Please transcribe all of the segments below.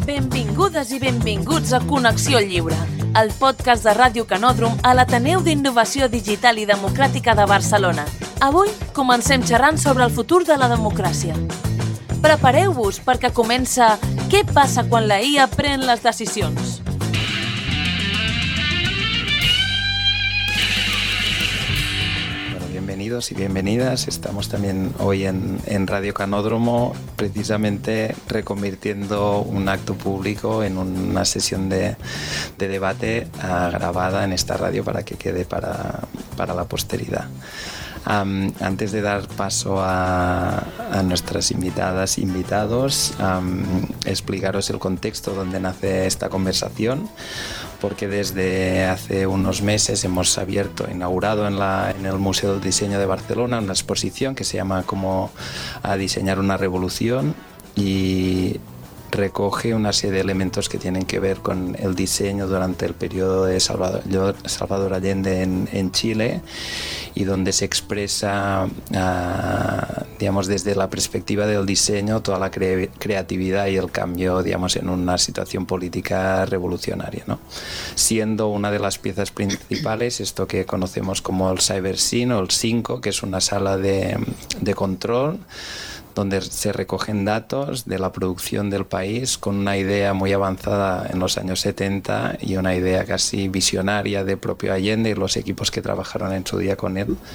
Benvingudes i benvinguts a Connexió Lliure, el podcast de Ràdio Canòdrom a l'Ateneu d'Innovació Digital i Democràtica de Barcelona. Avui comencem xerrant sobre el futur de la democràcia. Prepareu-vos perquè comença Què passa quan la IA pren les decisions? Bienvenidos y bienvenidas. Estamos también hoy en Radio Canódromo, precisamente reconvirtiendo un acto público en una sesión de debate grabada en esta radio para que quede para la posteridad. Antes de dar paso a nuestras invitadas e invitados, explicaros el contexto donde nace esta conversación, porque desde hace unos meses hemos inaugurado en el Museo del Diseño de Barcelona una exposición que se llama Cómo a diseñar una revolución, y recoge una serie de elementos que tienen que ver con el diseño durante el periodo de Salvador Allende en Chile, y donde se expresa, digamos, desde la perspectiva del diseño toda la creatividad y el cambio, digamos, en una situación política revolucionaria, ¿no? Siendo una de las piezas principales esto que conocemos como el CyberScene o el 5, que es una sala de control donde se recogen datos de la producción del país con una idea muy avanzada en los años 70 y una idea casi visionaria de propio Allende y los equipos que trabajaron en su día con él,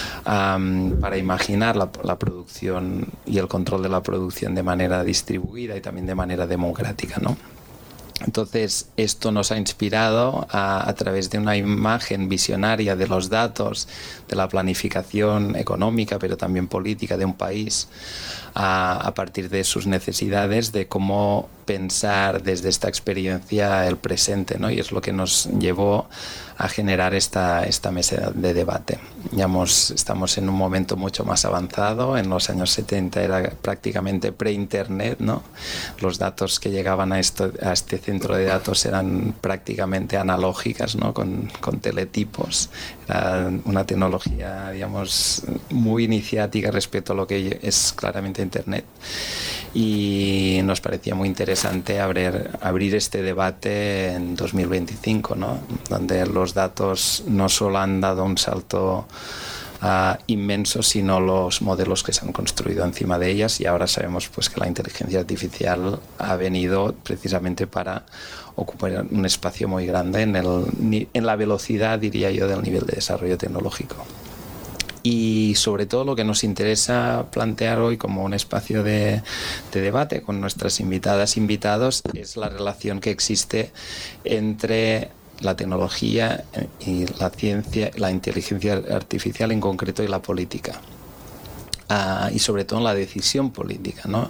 para imaginar la producción y el control de la producción de manera distribuida y también de manera democrática, ¿no? Entonces, esto nos ha inspirado a través de una imagen visionaria de los datos, de la planificación económica, pero también política de un país, a partir de sus necesidades, de cómo pensar desde esta experiencia el presente, ¿no? Y es lo que nos llevó a generar esta mesa de debate. Estamos en un momento mucho más avanzado. En los años 70 era prácticamente pre-internet, ¿no? Los datos que llegaban a este centro de datos eran prácticamente analógicas, ¿no? Con teletipos. Era una tecnología, digamos, muy iniciática respecto a lo que es claramente internet. Y nos parecía muy interesante abrir este debate en 2025, ¿no? Donde los datos no solo han dado un salto inmenso, sino los modelos que se han construido encima de ellas, y ahora sabemos pues que la inteligencia artificial ha venido precisamente para ocupar un espacio muy grande en la velocidad, diría yo, del nivel de desarrollo tecnológico. Y sobre todo lo que nos interesa plantear hoy como un espacio de debate con nuestras invitadas e invitados es la relación que existe entre la tecnología y la ciencia, la inteligencia artificial en concreto, y la política. Y sobre todo en la decisión política, ¿no?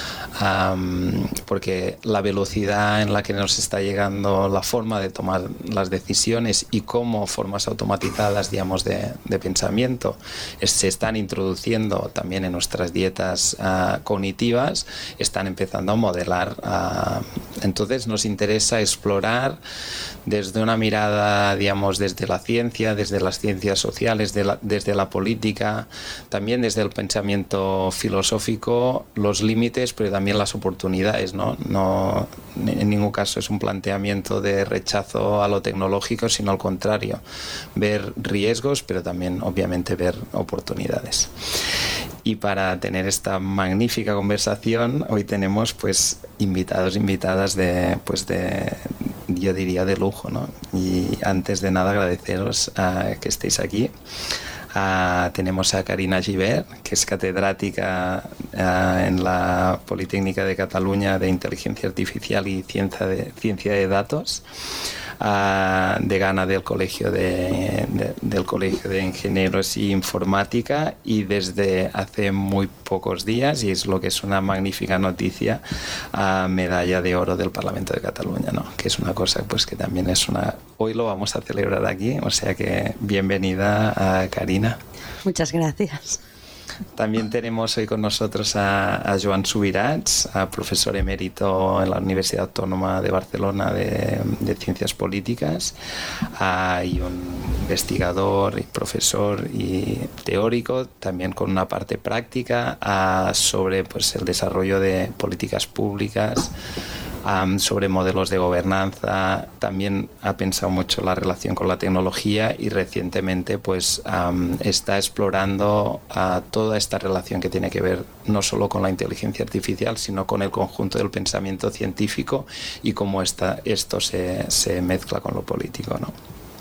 Porque la velocidad en la que nos está llegando la forma de tomar las decisiones y cómo formas automatizadas, digamos, de pensamiento se están introduciendo también en nuestras dietas cognitivas, están empezando a modelar. Entonces nos interesa explorar desde una mirada, digamos, desde la ciencia, desde las ciencias sociales, desde la política, también desde el pensamiento filosófico, los límites, pero también las oportunidades, ¿no? No, en ningún caso es un planteamiento de rechazo a lo tecnológico, sino al contrario, ver riesgos, pero también obviamente ver oportunidades. Y para tener esta magnífica conversación, hoy tenemos pues invitados e invitadas yo diría de lujo, ¿no? Y antes de nada agradeceros que estéis aquí. Tenemos a Carina Gibert, que es catedrática en la Politécnica de Cataluña de Inteligencia Artificial y Ciencia de Datos, decana del Colegio de Ingenieros y Informática, y desde hace muy pocos días, y es lo que es una magnífica noticia, medalla de oro del Parlamento de Cataluña, ¿no? Que es una cosa pues que también hoy lo vamos a celebrar aquí, o sea que bienvenida a Carina. Muchas gracias. También tenemos hoy con nosotros a Joan Subirats, profesor emérito en la Universidad Autónoma de Barcelona de Ciencias Políticas, y un investigador y profesor y teórico, también con una parte práctica sobre pues, el desarrollo de políticas públicas sobre modelos de gobernanza. También ha pensado mucho la relación con la tecnología y recientemente pues está explorando toda esta relación que tiene que ver no solo con la inteligencia artificial, sino con el conjunto del pensamiento científico y cómo esto se mezcla con lo político, ¿no?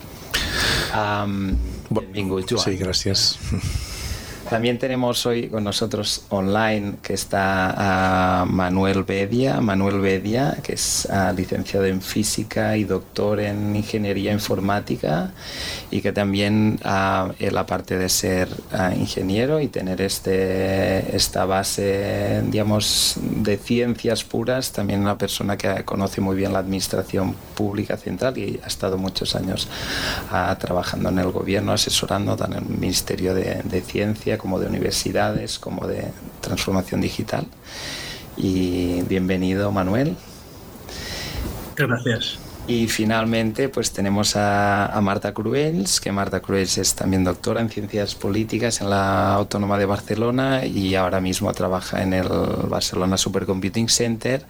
Benvingut, Joan. Sí, gracias. También tenemos hoy con nosotros online que está Manuel Bedia, que es licenciado en física y doctor en ingeniería informática, y que también él, aparte de ser ingeniero y tener esta base, digamos, de ciencias puras, también una persona que conoce muy bien la administración pública central y ha estado muchos años trabajando en el gobierno, asesorando tanto en el Ministerio de Ciencia como de universidades, como de transformación digital. Y bienvenido, Manuel. Gracias. Y finalmente pues tenemos a Marta Cruells, que Marta Cruells es también doctora en Ciencias Políticas en la Autónoma de Barcelona y ahora mismo trabaja en el Barcelona Supercomputing Center,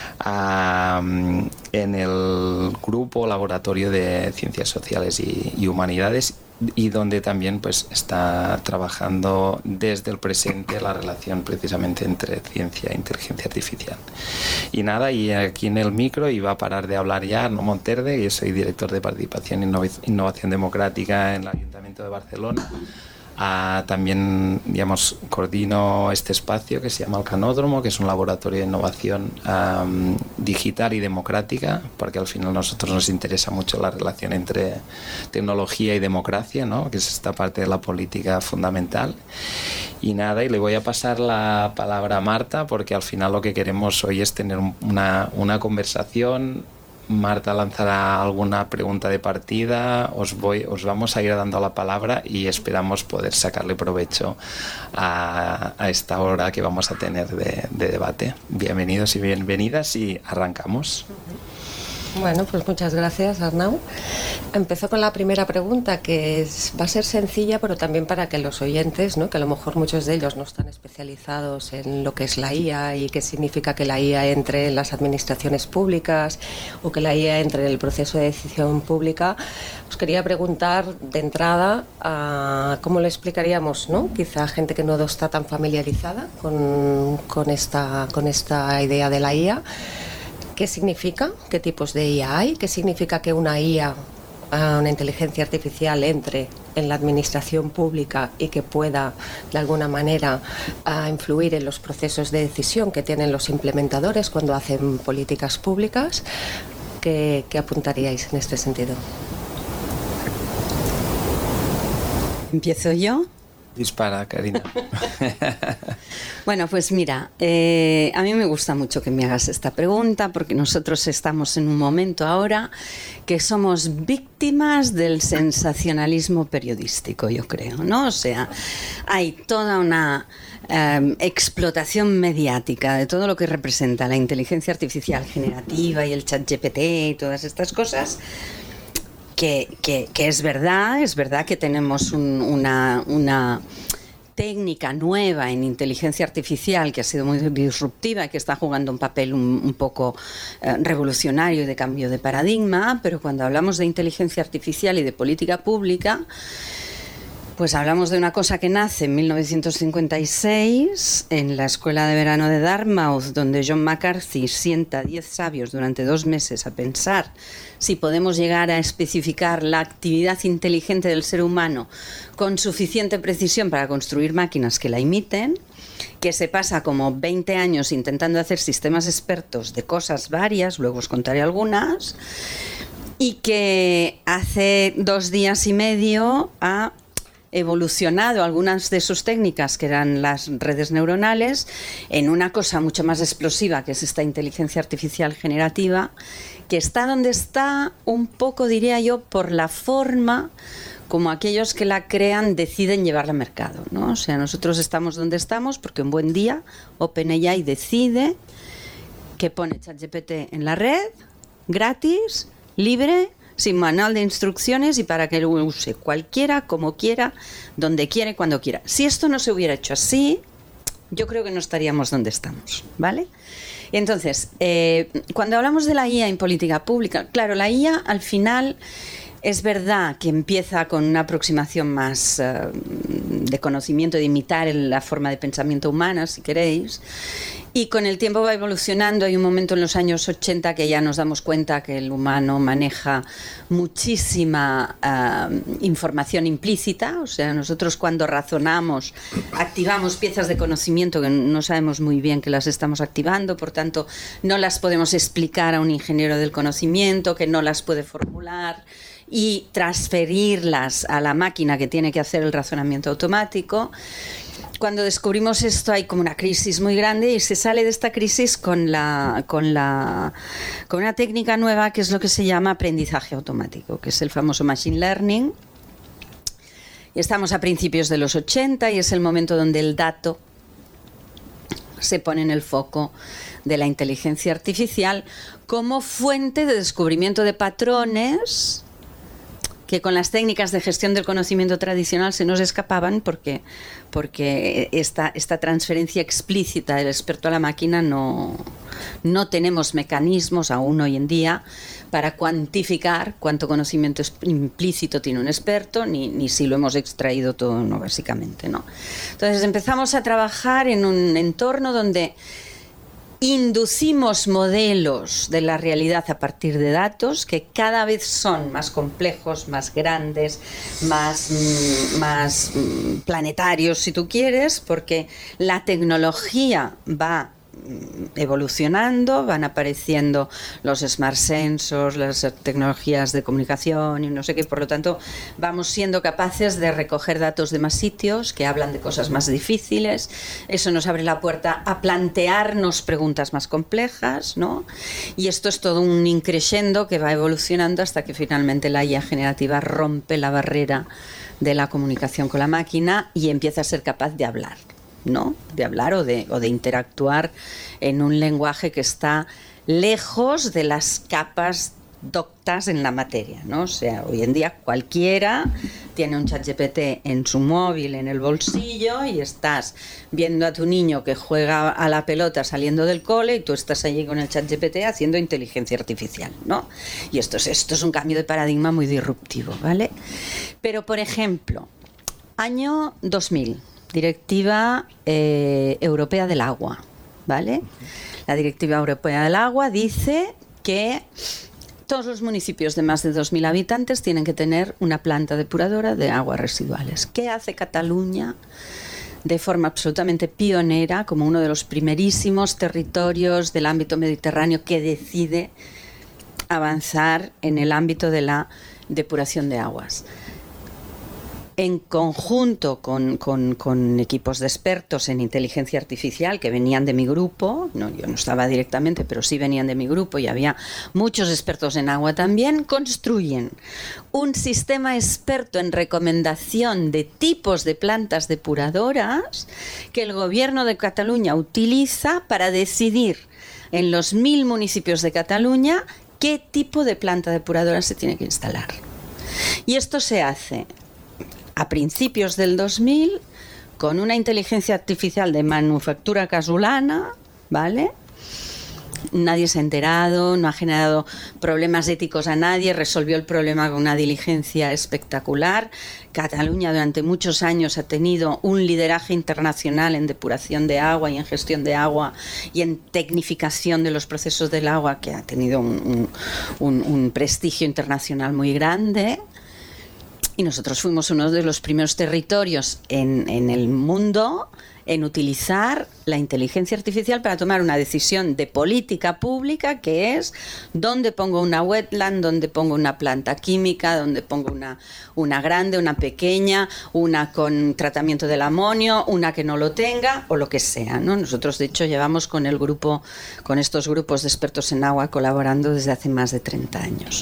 en el grupo laboratorio de Ciencias Sociales y Humanidades, y donde también pues está trabajando desde el presente la relación precisamente entre ciencia e inteligencia artificial. Y nada, y aquí en el micro iba a parar de hablar ya Arno Monterde, yo soy director de Participación e Innovación Democrática en el Ayuntamiento de Barcelona. También, digamos, coordino este espacio que se llama el Canódromo, que es un laboratorio de innovación digital y democrática, porque al final a nosotros nos interesa mucho la relación entre tecnología y democracia, ¿no? Que es esta parte de la política fundamental. Y nada, y le voy a pasar la palabra a Marta, porque al final lo que queremos hoy es tener una conversación. Marta lanzará alguna pregunta de partida, os vamos a ir dando la palabra y esperamos poder sacarle provecho a esta hora que vamos a tener de debate. Bienvenidos y bienvenidas y arrancamos. Bueno, pues muchas gracias, Arnau. Empezó con la primera pregunta, que va a ser sencilla, pero también para que los oyentes, ¿no?, que a lo mejor muchos de ellos no están especializados en lo que es la IA y qué significa que la IA entre en las administraciones públicas o que la IA entre en el proceso de decisión pública, os quería preguntar de entrada cómo le explicaríamos, ¿no?, quizá a gente que no está tan familiarizada con esta idea de la IA. ¿Qué significa? ¿Qué tipos de IA hay? ¿Qué significa que una IA, una inteligencia artificial, entre en la administración pública y que pueda, de alguna manera, influir en los procesos de decisión que tienen los implementadores cuando hacen políticas públicas? ¿Qué apuntaríais en este sentido? ¿Empiezo yo? Dispara, Karina. Bueno, pues mira, a mí me gusta mucho que me hagas esta pregunta, porque nosotros estamos en un momento ahora que somos víctimas del sensacionalismo periodístico, yo creo, ¿no? O sea, hay toda una explotación mediática de todo lo que representa la inteligencia artificial generativa y el ChatGPT y todas estas cosas. Que es verdad que tenemos una técnica nueva en inteligencia artificial que ha sido muy disruptiva y que está jugando un papel un poco revolucionario y de cambio de paradigma, pero cuando hablamos de inteligencia artificial y de política pública, pues hablamos de una cosa que nace en 1956 en la Escuela de Verano de Dartmouth, donde John McCarthy sienta a 10 sabios durante 2 meses a pensar si podemos llegar a especificar la actividad inteligente del ser humano con suficiente precisión para construir máquinas que la imiten, que se pasa como 20 años intentando hacer sistemas expertos de cosas varias, luego os contaré algunas, y que hace 2 días y medio ha evolucionado algunas de sus técnicas, que eran las redes neuronales, en una cosa mucho más explosiva, que es esta inteligencia artificial generativa, que está donde está un poco, diría yo, por la forma como aquellos que la crean deciden llevarla al mercado, ¿no? O sea, nosotros estamos donde estamos porque un buen día OpenAI decide que pone ChatGPT en la red, gratis, libre, sin manual de instrucciones y para que lo use cualquiera, como quiera, donde quiera y cuando quiera. Si esto no se hubiera hecho así, yo creo que no estaríamos donde estamos, ¿vale? Entonces, cuando hablamos de la IA en política pública, claro, la IA al final es verdad que empieza con una aproximación más de conocimiento, de imitar la forma de pensamiento humana, si queréis, y con el tiempo va evolucionando. Hay un momento en los años 80 que ya nos damos cuenta que el humano maneja muchísima información implícita, o sea, nosotros cuando razonamos activamos piezas de conocimiento que no sabemos muy bien que las estamos activando, por tanto no las podemos explicar a un ingeniero del conocimiento que no las puede formular y transferirlas a la máquina que tiene que hacer el razonamiento automático. Cuando descubrimos esto hay como una crisis muy grande y se sale de esta crisis con una técnica nueva que es lo que se llama aprendizaje automático, que es el famoso machine learning. Y estamos a principios de los 80 y es el momento donde el dato se pone en el foco de la inteligencia artificial como fuente de descubrimiento de patrones que con las técnicas de gestión del conocimiento tradicional se nos escapaban porque esta transferencia explícita del experto a la máquina no tenemos mecanismos aún hoy en día para cuantificar cuánto conocimiento implícito tiene un experto, ni si lo hemos extraído todo, no, básicamente, ¿no? Entonces empezamos a trabajar en un entorno donde inducimos modelos de la realidad a partir de datos que cada vez son más complejos, más grandes, más planetarios, si tú quieres, porque la tecnología va evolucionando, van apareciendo los smart sensors, las tecnologías de comunicación y no sé qué, por lo tanto vamos siendo capaces de recoger datos de más sitios que hablan de cosas más difíciles. Eso nos abre la puerta a plantearnos preguntas más complejas, ¿no? Y esto es todo un increscendo que va evolucionando hasta que finalmente la IA generativa rompe la barrera de la comunicación con la máquina y empieza a ser capaz de hablar, ¿no? De hablar o de interactuar en un lenguaje que está lejos de las capas doctas en la materia, ¿no? O sea, hoy en día cualquiera tiene un ChatGPT en su móvil, en el bolsillo, y estás viendo a tu niño que juega a la pelota saliendo del cole y tú estás allí con el ChatGPT haciendo inteligencia artificial, ¿no? Y esto es un cambio de paradigma muy disruptivo, ¿vale? Pero, por ejemplo, año 2000, Directiva Europea del Agua, ¿vale? La Directiva Europea del Agua dice que todos los municipios de más de 2.000 habitantes tienen que tener una planta depuradora de aguas residuales. ¿Qué hace Cataluña de forma absolutamente pionera, como uno de los primerísimos territorios del ámbito mediterráneo que decide avanzar en el ámbito de la depuración de aguas? En conjunto con equipos de expertos en inteligencia artificial que venían de mi grupo, no, yo no estaba directamente, pero sí venían de mi grupo y había muchos expertos en agua también, construyen un sistema experto en recomendación de tipos de plantas depuradoras que el gobierno de Cataluña utiliza para decidir en los 1.000 municipios de Cataluña qué tipo de planta depuradora se tiene que instalar. Y esto se hace a principios del 2000 con una inteligencia artificial de manufactura casolana, ¿vale? Nadie se ha enterado, no ha generado problemas éticos a nadie, resolvió el problema con una diligencia espectacular. Cataluña durante muchos años ha tenido un lideraje internacional en depuración de agua y en gestión de agua y en tecnificación de los procesos del agua, que ha tenido un prestigio internacional muy grande. Y nosotros fuimos uno de los primeros territorios en el mundo en utilizar la inteligencia artificial para tomar una decisión de política pública, que es dónde pongo una wetland, dónde pongo una planta química, dónde pongo una grande, una pequeña, una con tratamiento del amonio, una que no lo tenga o lo que sea, ¿no? Nosotros, de hecho, llevamos con estos grupos de expertos en agua colaborando desde hace más de 30 años.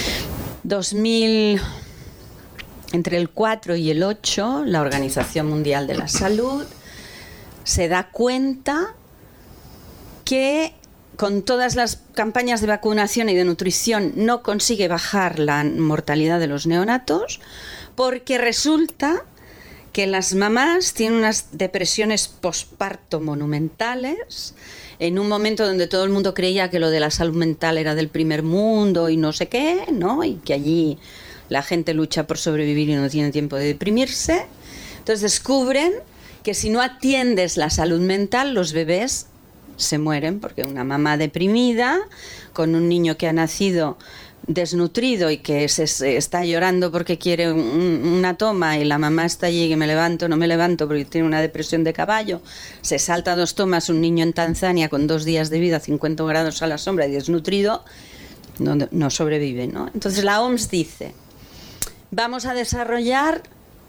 Entre el 4 y el 8, la Organización Mundial de la Salud se da cuenta que con todas las campañas de vacunación y de nutrición no consigue bajar la mortalidad de los neonatos, porque resulta que las mamás tienen unas depresiones posparto monumentales, en un momento donde todo el mundo creía que lo de la salud mental era del primer mundo y no sé qué, ¿no? Y que allí la gente lucha por sobrevivir y no tiene tiempo de deprimirse. Entonces descubren que si no atiendes la salud mental, los bebés se mueren, porque una mamá deprimida con un niño que ha nacido desnutrido y que se está llorando porque quiere una toma, y la mamá está allí que me levanto, no me levanto porque tiene una depresión de caballo, se salta 2 tomas, un niño en Tanzania con 2 días de vida, 50 grados a la sombra y desnutrido, no sobrevive, ¿no? Entonces la OMS dice, vamos a desarrollar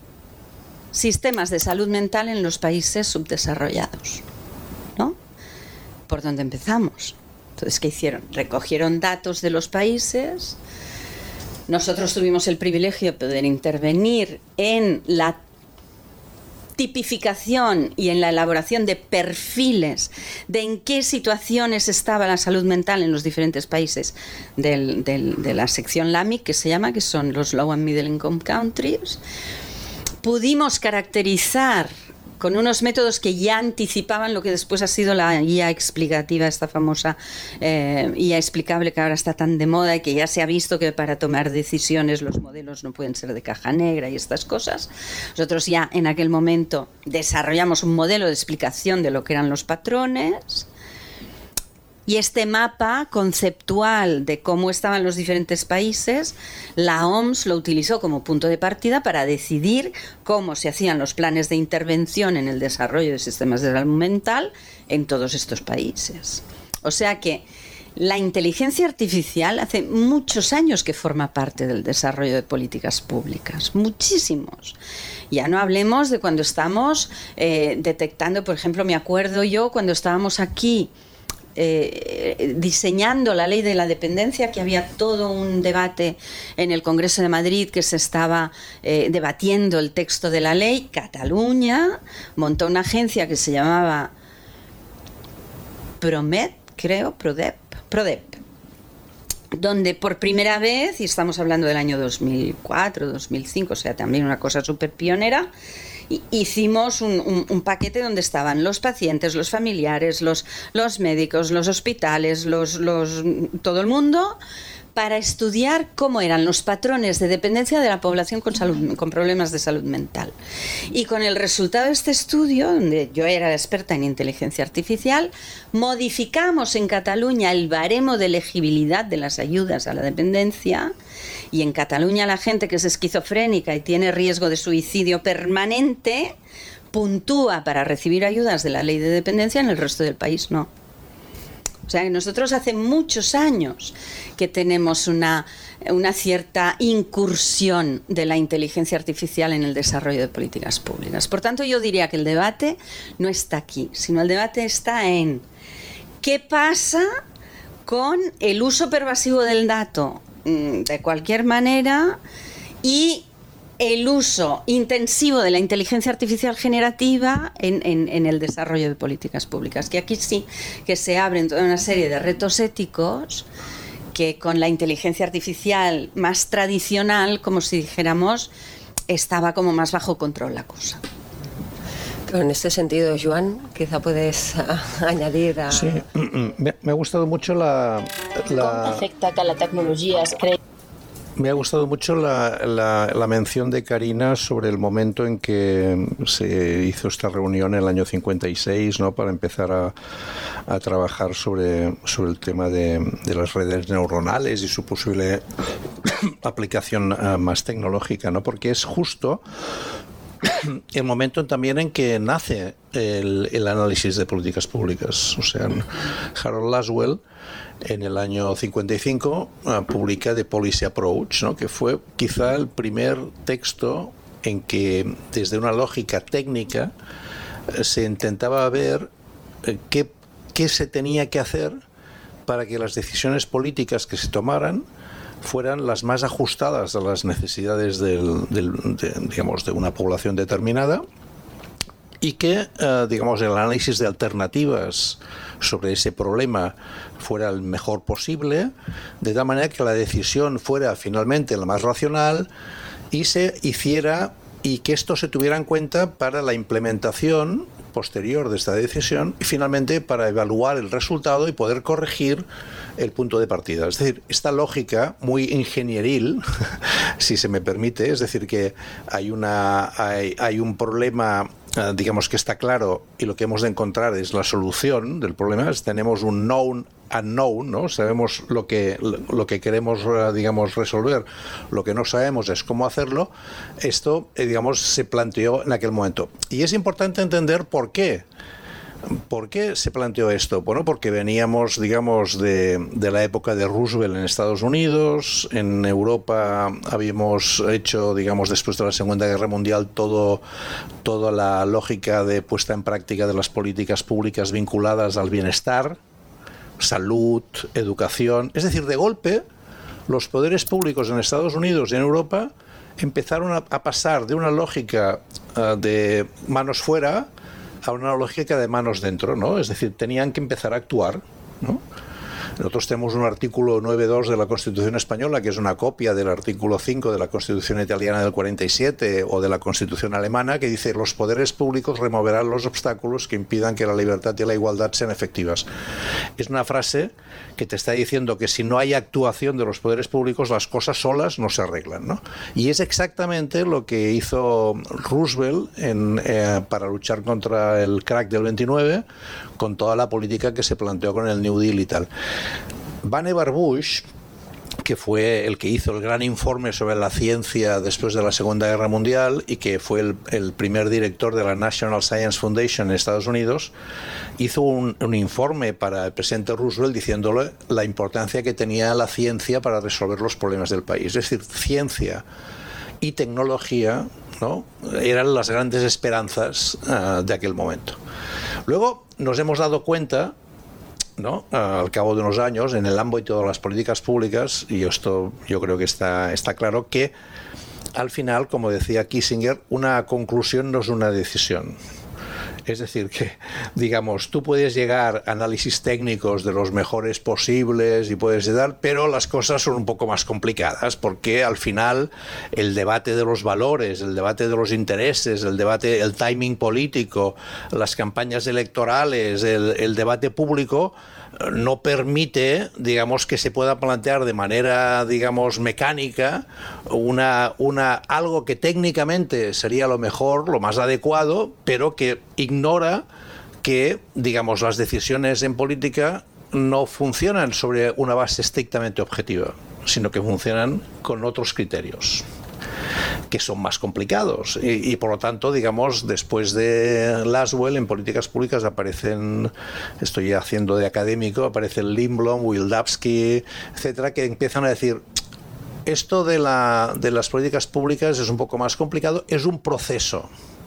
sistemas de salud mental en los países subdesarrollados, ¿no? ¿Por dónde empezamos? Entonces, ¿qué hicieron? Recogieron datos de los países. Nosotros tuvimos el privilegio de poder intervenir en la tipificación y en la elaboración de perfiles de en qué situaciones estaba la salud mental en los diferentes países de la sección LAMIC, que se llama, que son los Low and Middle Income Countries. Pudimos caracterizar con unos métodos que ya anticipaban lo que después ha sido la guía explicativa, esta famosa guía explicable que ahora está tan de moda y que ya se ha visto que para tomar decisiones los modelos no pueden ser de caja negra y estas cosas. Nosotros ya en aquel momento desarrollamos un modelo de explicación de lo que eran los patrones. Y este mapa conceptual de cómo estaban los diferentes países, la OMS lo utilizó como punto de partida para decidir cómo se hacían los planes de intervención en el desarrollo de sistemas de salud mental en todos estos países. O sea que la inteligencia artificial hace muchos años que forma parte del desarrollo de políticas públicas, muchísimos. Ya no hablemos de cuando estamos detectando, por ejemplo, me acuerdo yo cuando estábamos aquí diseñando la ley de la dependencia, que había todo un debate en el Congreso de Madrid, que se estaba debatiendo el texto de la ley. Cataluña montó una agencia que se llamaba PROMED, creo, PRODEP, donde por primera vez, y estamos hablando del año 2004, 2005, o sea, también una cosa súper pionera, hicimos un paquete donde estaban los pacientes, los familiares, los médicos, los hospitales, todo el mundo, para estudiar cómo eran los patrones de dependencia de la población con problemas de salud mental. Y con el resultado de este estudio, donde yo era experta en inteligencia artificial, modificamos en Cataluña el baremo de elegibilidad de las ayudas a la dependencia. Y en Cataluña la gente que es esquizofrénica y tiene riesgo de suicidio permanente puntúa para recibir ayudas de la ley de dependencia, en el resto del país no. O sea que nosotros hace muchos años que tenemos una cierta incursión de la inteligencia artificial en el desarrollo de políticas públicas. Por tanto, yo diría que el debate no está aquí, sino el debate está en qué pasa con el uso pervasivo del dato de cualquier manera y el uso intensivo de la inteligencia artificial generativa en el desarrollo de políticas públicas, que aquí sí que se abren toda una serie de retos éticos que con la inteligencia artificial más tradicional, como si dijéramos, estaba como más bajo control la cosa. Pero en este sentido, Joan, quizá puedes añadir a... Sí, me ha gustado mucho Com afecta que la tecnologia es creï? Me ha gustado mucho la mención de Carina sobre el momento en que se hizo esta reunión en el año 56, ¿no?, para empezar a trabajar sobre el tema de las redes neuronales y su posible aplicación más tecnológica, ¿no?, porque es justo el momento también en que nace el análisis de políticas públicas. O sea, Harold Laswell en el año 55 publica The Policy Approach, ¿no?, que fue quizá el primer texto en que desde una lógica técnica se intentaba ver qué se tenía que hacer para que las decisiones políticas que se tomaran fueran las más ajustadas a las necesidades digamos, de una población determinada, y que digamos, el análisis de alternativas sobre ese problema fuera el mejor posible, de tal manera que la decisión fuera finalmente la más racional y se hiciera y que esto se tuviera en cuenta para la implementación posterior de esta decisión y finalmente para evaluar el resultado y poder corregir el punto de partida. Es decir, esta lógica muy ingenieril, si se me permite, es decir, que hay un problema, digamos, que está claro y lo que hemos de encontrar es la solución del problema. Tenemos un known unknown, ¿no? Sabemos lo que queremos, digamos, resolver. Lo que no sabemos es cómo hacerlo. Esto, digamos, se planteó en aquel momento. Y es importante entender por qué. ¿Por qué se planteó esto? Bueno, porque veníamos, digamos, de la época de Roosevelt en Estados Unidos. En Europa habíamos hecho, digamos, después de la Segunda Guerra Mundial, toda la lógica de puesta en práctica de las políticas públicas vinculadas al bienestar, salud, educación. Es decir, de golpe, los poderes públicos en Estados Unidos y en Europa empezaron a pasar de una lógica de manos fuera a una lógica de manos dentro, ¿no? Es decir, tenían que empezar a actuar, ¿no? Nosotros tenemos un artículo 9.2 de la Constitución española, que es una copia del artículo 5 de la Constitución italiana del 47 o de la Constitución alemana, que dice: los poderes públicos removerán los obstáculos que impidan que la libertad y la igualdad sean efectivas. Es una frase que te está diciendo que si no hay actuación de los poderes públicos, las cosas solas no se arreglan, ¿no? Y es exactamente lo que hizo Roosevelt para luchar contra el crack del 29, con toda la política que se planteó con el New Deal y tal. Vannevar Bush, que fue el que hizo el gran informe sobre la ciencia después de la Segunda Guerra Mundial y que fue el primer director de la National Science Foundation en Estados Unidos, hizo un informe para el presidente Roosevelt diciéndole la importancia que tenía la ciencia para resolver los problemas del país. Es decir, ciencia y tecnología, ¿no?, eran las grandes esperanzas de aquel momento. Luego nos hemos dado cuenta, ¿no?, al cabo de unos años, en el ámbito de las políticas públicas, y esto yo creo que está claro, que al final, como decía Kissinger, una conclusión no es una decisión. Es decir, que, digamos, tú puedes llegar a análisis técnicos de los mejores posibles y puedes dar, pero las cosas son un poco más complicadas, porque al final el debate de los valores, el debate de los intereses, el timing político, las campañas electorales, el debate público no permite, digamos, que se pueda plantear de manera, digamos, mecánica algo que técnicamente sería lo mejor, lo más adecuado, pero que ignora que, digamos, las decisiones en política no funcionan sobre una base estrictamente objetiva, sino que funcionan con otros criterios que son más complicados y por lo tanto, digamos, después de Laswell en políticas públicas aparecen, estoy haciendo de académico, aparecen Lindblom, Wildavsky, etcétera, que empiezan a decir: esto de las políticas públicas es un poco más complicado, es un proceso.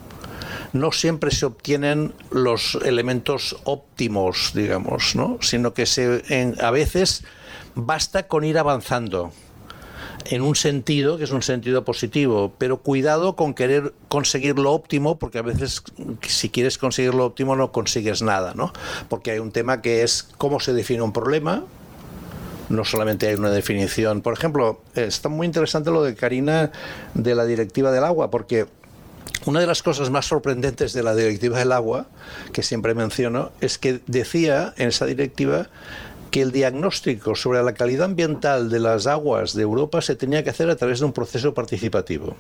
No siempre se obtienen los elementos óptimos, digamos, ¿no?, sino que a veces basta con ir avanzando en un sentido que es un sentido positivo, pero cuidado con querer conseguir lo óptimo, porque a veces si quieres conseguir lo óptimo no consigues nada, ¿no? Porque hay un tema que es cómo se define un problema. No solamente hay una definición. Por ejemplo, está muy interesante lo de Karina de la Directiva del Agua, porque una de las cosas más sorprendentes de la Directiva del Agua, que siempre menciono, es que decía en esa directiva que el diagnóstico sobre la calidad ambiental de las aguas de Europa se tenía que hacer a través de un proceso participativo.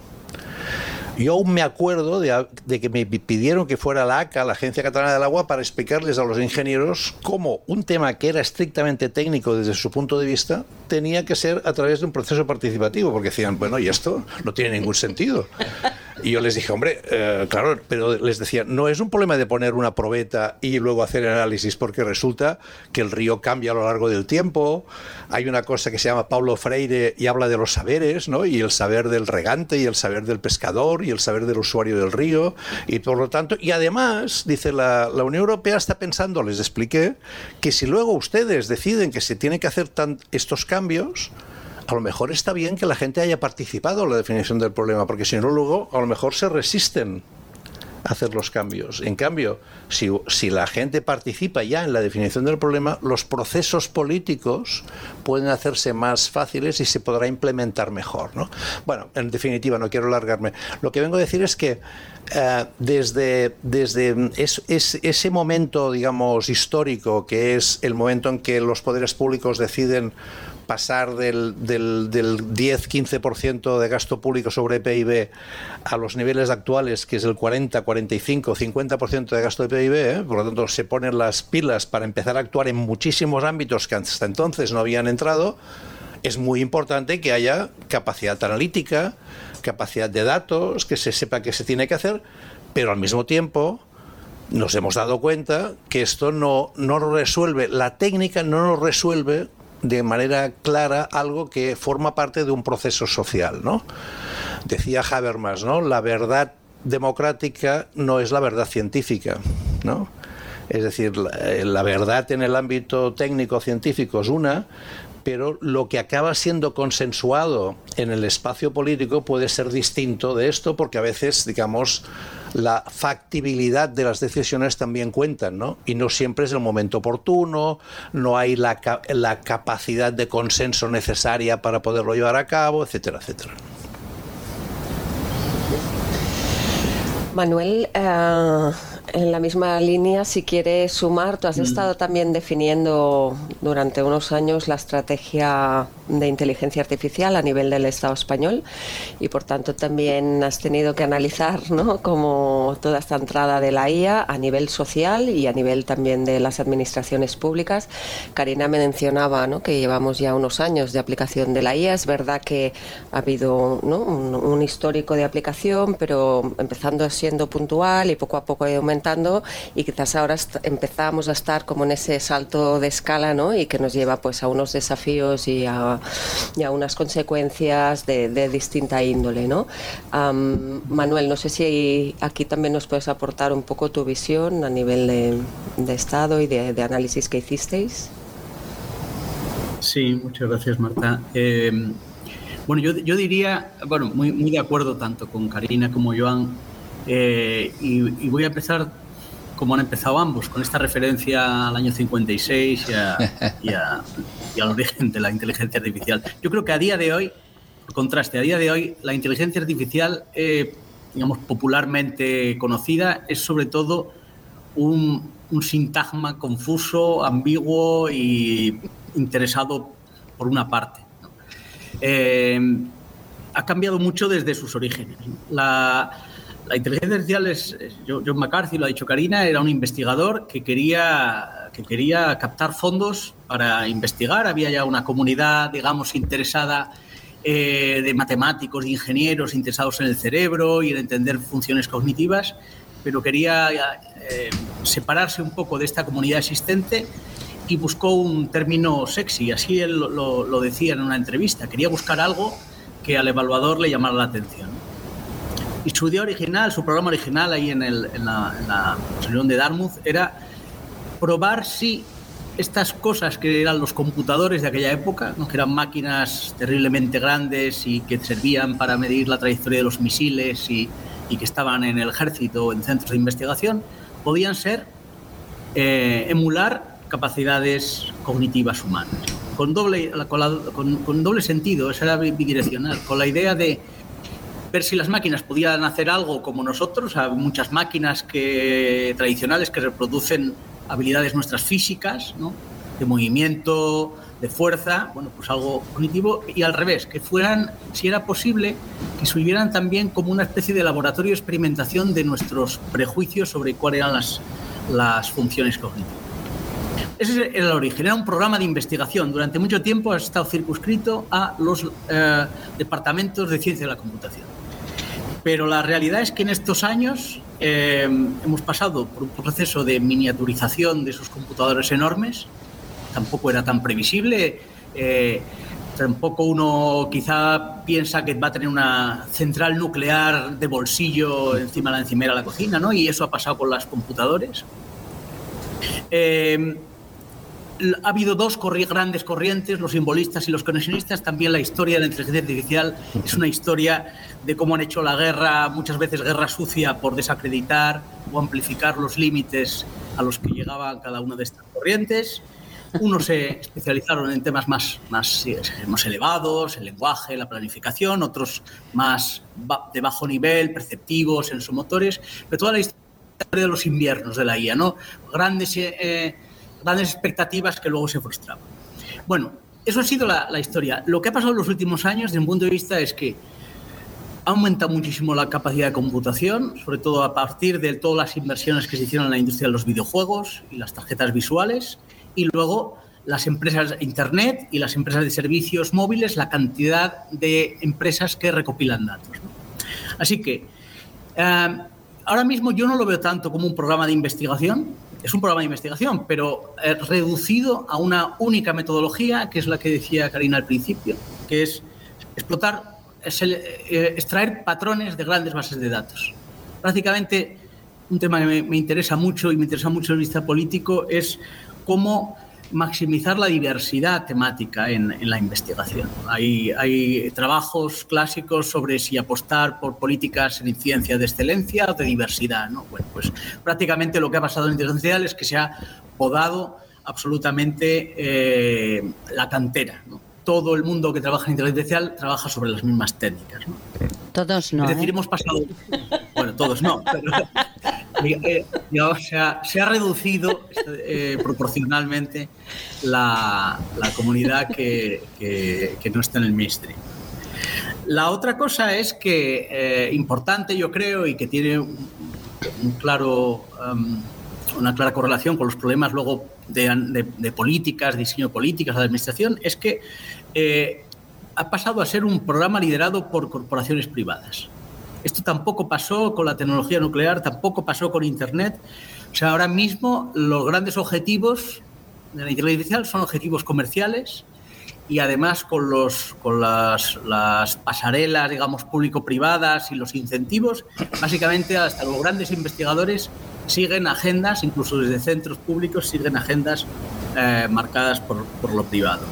Yo aún me acuerdo de que me pidieron que fuera la ACA, la Agencia Catalana del Agua, para explicarles a los ingenieros cómo un tema que era estrictamente técnico desde su punto de vista tenía que ser a través de un proceso participativo, porque decían, bueno, y esto no tiene ningún sentido. Y yo les dije, hombre, claro, pero les decía, no es un problema de poner una probeta y luego hacer el análisis, porque resulta que el río cambia a lo largo del tiempo. Hay una cosa que se llama Paulo Freire y habla de los saberes, ¿no?, y el saber del regante y el saber del pescador y el saber del usuario del río, y por lo tanto, y además, dice, la Unión Europea está pensando, les expliqué, que si luego ustedes deciden que se tienen que hacer estos cambios, a lo mejor está bien que la gente haya participado en la definición del problema, porque si no, luego a lo mejor se resisten hacer los cambios. En cambio, si la gente participa ya en la definición del problema, los procesos políticos pueden hacerse más fáciles y se podrá implementar mejor, ¿no? Bueno, en definitiva, no quiero alargarme. Lo que vengo a decir es que desde ese momento, digamos, histórico, que es el momento en que los poderes públicos deciden pasar del 10-15% de gasto público sobre PIB a los niveles actuales, que es el 40, 45, 50% de gasto de PIB, por lo tanto se ponen las pilas para empezar a actuar en muchísimos ámbitos que hasta entonces no habían entrado. Es muy importante que haya capacidad analítica, capacidad de datos, que se sepa qué se tiene que hacer, pero al mismo tiempo nos hemos dado cuenta que esto no resuelve, la técnica no nos resuelve de manera clara algo que forma parte de un proceso social, ¿no? Decía Habermas, ¿no? La verdad democrática no es la verdad científica, ¿no? Es decir, la verdad en el ámbito técnico-científico es una, pero lo que acaba siendo consensuado en el espacio político puede ser distinto de esto, porque a veces, digamos, la factibilidad de las decisiones también cuentan, ¿no? Y no siempre es el momento oportuno, no hay la capacidad de consenso necesaria para poderlo llevar a cabo, etcétera, etcétera. Manuel, en la misma línea, si quieres sumar, tú has estado también definiendo durante unos años la estrategia de inteligencia artificial a nivel del Estado español y por tanto también has tenido que analizar, ¿no?, como toda esta entrada de la IA a nivel social y a nivel también de las administraciones públicas. Karina me mencionaba, ¿no?, que llevamos ya unos años de aplicación de la IA. Es verdad que ha habido, ¿no?, un histórico de aplicación, pero empezando siendo puntual y poco a poco aumentando, y quizás ahora empezamos a estar como en ese salto de escala, ¿no?, y que nos lleva pues a unos desafíos y a unas consecuencias de distinta índole, ¿no? Manuel, no sé si aquí también nos puedes aportar un poco tu visión a nivel de Estado y de análisis que hicisteis. Sí, muchas gracias, Marta. Bueno, yo diría, bueno, muy de acuerdo tanto con Karina como Joan, y voy a empezar como han empezado ambos, con esta referencia al año 56 y al origen de la inteligencia artificial. Yo creo que a día de hoy, por contraste, a día de hoy la inteligencia artificial, digamos, popularmente conocida, es sobre todo un sintagma confuso, ambiguo y interesado por una parte, ¿no? Ha cambiado mucho desde sus orígenes. La inteligencia artificial John McCarthy, lo ha dicho Karina, era un investigador que quería captar fondos para investigar. Había ya una comunidad, digamos, interesada, de matemáticos, de ingenieros interesados en el cerebro y en entender funciones cognitivas, pero quería separarse un poco de esta comunidad existente y buscó un término sexy. Así él lo decía en una entrevista. Quería buscar algo que al evaluador le llamara la atención. Y su idea original, su programa original ahí en la reunión de Dartmouth era probar si estas cosas que eran los computadores de aquella época, ¿no?, que eran máquinas terriblemente grandes y que servían para medir la trayectoria de los misiles y que estaban en el ejército o en centros de investigación, podían ser emular capacidades cognitivas humanas. Con doble sentido, esa era bidireccional, con la idea de ver si las máquinas podían hacer algo como nosotros. Hay muchas máquinas tradicionales que reproducen habilidades nuestras físicas, ¿no?, de movimiento, de fuerza, bueno, pues algo cognitivo, y al revés, que fueran, si era posible, que sirvieran también como una especie de laboratorio de experimentación de nuestros prejuicios sobre cuáles eran las funciones cognitivas. Ese era el origen, era un programa de investigación. Durante mucho tiempo ha estado circunscrito a los departamentos de ciencia de la computación. Pero la realidad es que en estos años hemos pasado por un proceso de miniaturización de esos computadores enormes. Tampoco era tan previsible. Tampoco uno quizá piensa que va a tener una central nuclear de bolsillo encima de la encimera de la cocina, ¿no? Y eso ha pasado con los computadores. ha habido dos grandes corrientes, los simbolistas y los conexionistas. También la historia de la inteligencia artificial es una historia de cómo han hecho la guerra, muchas veces guerra sucia, por desacreditar o amplificar los límites a los que llegaban cada una de estas corrientes. Unos se especializaron en temas más elevados, el lenguaje, la planificación, otros más de bajo nivel, perceptivos, sensomotores, pero toda la historia de los inviernos de la IA, ¿no? Grandes expectativas que luego se frustraban. Bueno, eso ha sido la historia. Lo que ha pasado en los últimos años, desde mi punto de vista, es que ha aumentado muchísimo la capacidad de computación, sobre todo a partir de todas las inversiones que se hicieron en la industria de los videojuegos y las tarjetas visuales, y luego las empresas de Internet y las empresas de servicios móviles, la cantidad de empresas que recopilan datos, ¿no? Así que ahora mismo yo no lo veo tanto como un programa de investigación. Es un programa de investigación, pero reducido a una única metodología, que es la que decía Karina al principio, que es extraer patrones de grandes bases de datos. Prácticamente un tema que me interesa mucho y me interesa mucho desde el vista político es cómo maximizar la diversidad temática en la investigación. Hay trabajos clásicos sobre si apostar por políticas en ciencia de excelencia o de diversidad, ¿no? Bueno, pues prácticamente lo que ha pasado en inteligencia artificial es que se ha podado absolutamente la cantera, ¿no? Todo el mundo que trabaja en inteligencia artificial trabaja sobre las mismas técnicas, ¿no? Todos no. Es decir, hemos pasado... Bueno, todos no, pero se ha reducido proporcionalmente la comunidad que no está en el mainstream. La otra cosa es que, importante yo creo, y que tiene una clara correlación con los problemas luego de políticas, diseño de políticas, de administración, es que ha pasado a ser un programa liderado por corporaciones privadas. Esto tampoco pasó con la tecnología nuclear, tampoco pasó con Internet. O sea, ahora mismo los grandes objetivos de la inteligencia artificial son objetivos comerciales, y además con las pasarelas, digamos, público-privadas y los incentivos, básicamente hasta los grandes investigadores siguen agendas, incluso desde centros públicos, siguen agendas marcadas por lo privado.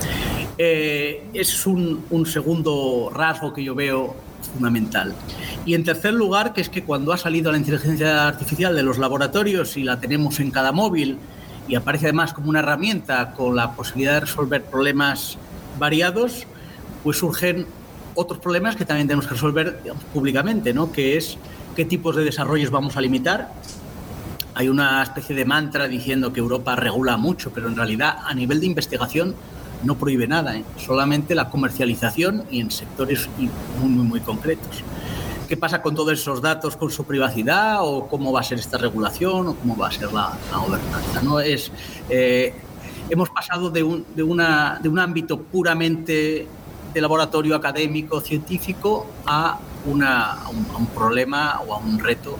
Es un segundo rasgo que yo veo fundamental. Y en tercer lugar, que es que cuando ha salido la inteligencia artificial de los laboratorios y la tenemos en cada móvil y aparece además como una herramienta con la posibilidad de resolver problemas variados, pues surgen otros problemas que también tenemos que resolver, digamos, públicamente, ¿no? Que es qué tipos de desarrollos vamos a limitar. Hay una especie de mantra diciendo que Europa regula mucho, pero en realidad a nivel de investigación no prohíbe nada, ¿eh? Solamente la comercialización y en sectores muy concretos. ¿Qué pasa con todos esos datos, con su privacidad, o cómo va a ser esta regulación, o cómo va a ser la gobernanza, ¿no? Hemos pasado de un ámbito puramente de laboratorio académico, científico, a un problema o a un reto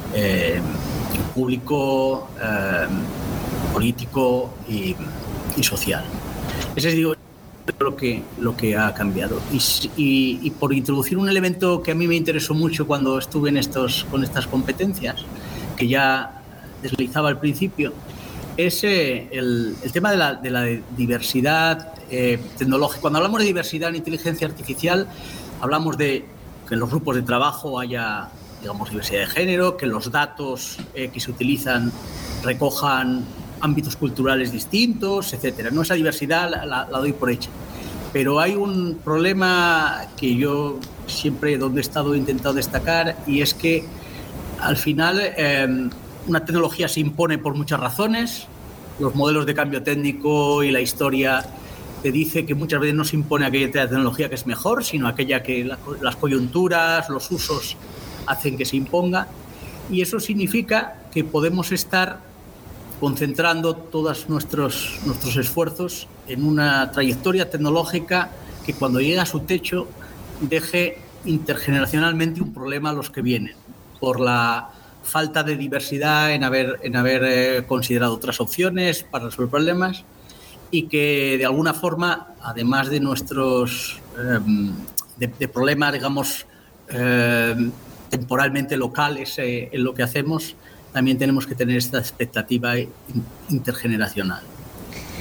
público, político y social. Ese es, digo, lo que ha cambiado. Y por introducir un elemento que a mí me interesó mucho cuando estuve con estas competencias, que ya deslizaba al principio, es el tema de la diversidad tecnológica. Cuando hablamos de diversidad en inteligencia artificial, hablamos de que en los grupos de trabajo haya, digamos, diversidad de género, que los datos que se utilizan recojan ámbitos culturales distintos, etcétera. No, esa diversidad la doy por hecha. Pero hay un problema que yo siempre, donde he estado, he intentado destacar, y es que al final una tecnología se impone por muchas razones. Los modelos de cambio técnico y la historia te dice que muchas veces no se impone aquella tecnología que es mejor, sino aquella que las coyunturas, los usos hacen que se imponga. Y eso significa que podemos estar concentrando todos nuestros esfuerzos en una trayectoria tecnológica que, cuando llegue a su techo, deje intergeneracionalmente un problema a los que vienen, por la falta de diversidad en haber considerado otras opciones para resolver problemas, y que de alguna forma, además de nuestros de problemas, digamos, temporalmente locales en lo que hacemos, también tenemos que tener esta expectativa intergeneracional.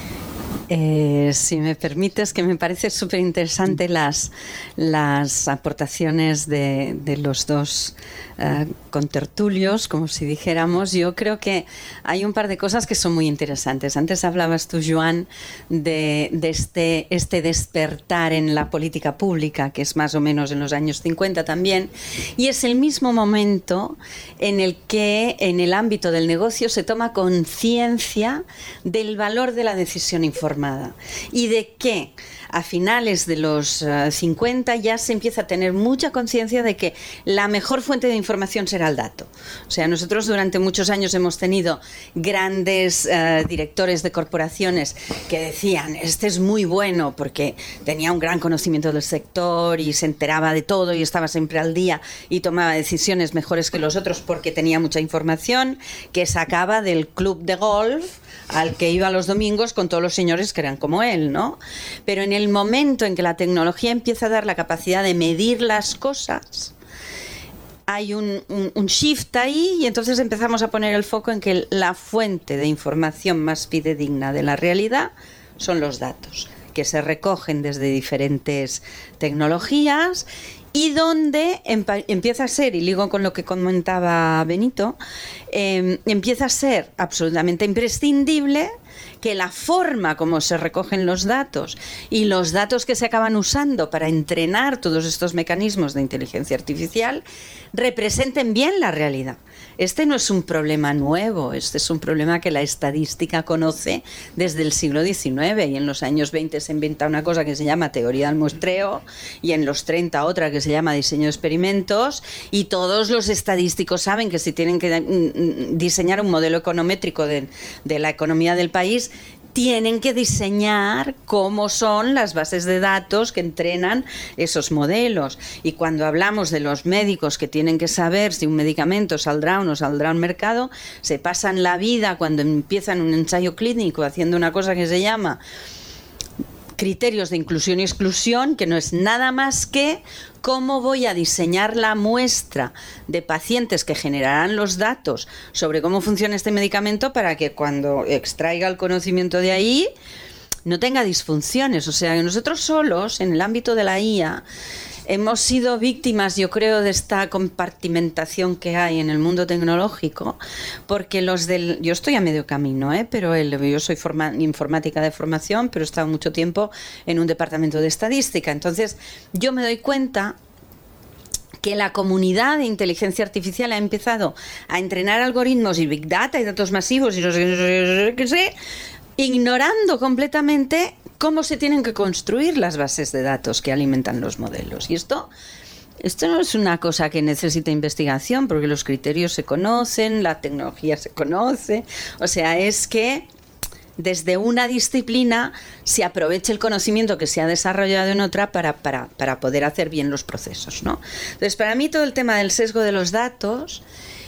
Si me permites, que me parece súper interesante las aportaciones de los dos contertulios, como si dijéramos. Yo creo que hay un par de cosas que son muy interesantes. Antes hablabas tú, Joan, de este despertar en la política pública, que es más o menos en los años 50 también, y es el mismo momento en el que en el ámbito del negocio se toma conciencia del valor de la decisión informada y de que a finales de los 50 ya se empieza a tener mucha conciencia de que la mejor fuente de información será el dato. O sea, nosotros durante muchos años hemos tenido grandes directores de corporaciones que decían, este es muy bueno porque tenía un gran conocimiento del sector y se enteraba de todo y estaba siempre al día y tomaba decisiones mejores que los otros porque tenía mucha información que sacaba del club de golf al que iba los domingos con todos los señores que eran como él, ¿no? Pero en el momento en que la tecnología empieza a dar la capacidad de medir las cosas, hay un shift ahí y entonces empezamos a poner el foco en que la fuente de información más fidedigna de la realidad son los datos, que se recogen desde diferentes tecnologías y donde empieza a ser, y ligo con lo que comentaba Benito, empieza a ser absolutamente imprescindible que la forma como se recogen los datos y los datos que se acaban usando para entrenar todos estos mecanismos de inteligencia artificial representen bien la realidad. Este no es un problema nuevo, este es un problema que la estadística conoce desde el siglo XIX, y en los años 20 se inventa una cosa que se llama teoría del muestreo y en los 30 otra que se llama diseño de experimentos, y todos los estadísticos saben que si tienen que diseñar un modelo econométrico de la economía del país, tienen que diseñar cómo son las bases de datos que entrenan esos modelos. Y cuando hablamos de los médicos que tienen que saber si un medicamento saldrá o no saldrá al mercado, se pasan la vida cuando empiezan un ensayo clínico haciendo una cosa que se llama criterios de inclusión y exclusión, que no es nada más que cómo voy a diseñar la muestra de pacientes que generarán los datos sobre cómo funciona este medicamento para que cuando extraiga el conocimiento de ahí no tenga disfunciones. O sea, que nosotros solos, en el ámbito de la IA, hemos sido víctimas, yo creo, de esta compartimentación que hay en el mundo tecnológico, porque yo estoy a medio camino, pero yo soy informática de formación, pero he estado mucho tiempo en un departamento de estadística. Entonces, yo me doy cuenta que la comunidad de inteligencia artificial ha empezado a entrenar algoritmos y big data y datos masivos y no sé qué, ignorando completamente cómo se tienen que construir las bases de datos que alimentan los modelos. Y esto no es una cosa que necesita investigación, porque los criterios se conocen, la tecnología se conoce. O sea, es que desde una disciplina se aproveche el conocimiento que se ha desarrollado en otra para poder hacer bien los procesos, ¿no? Entonces, para mí todo el tema del sesgo de los datos,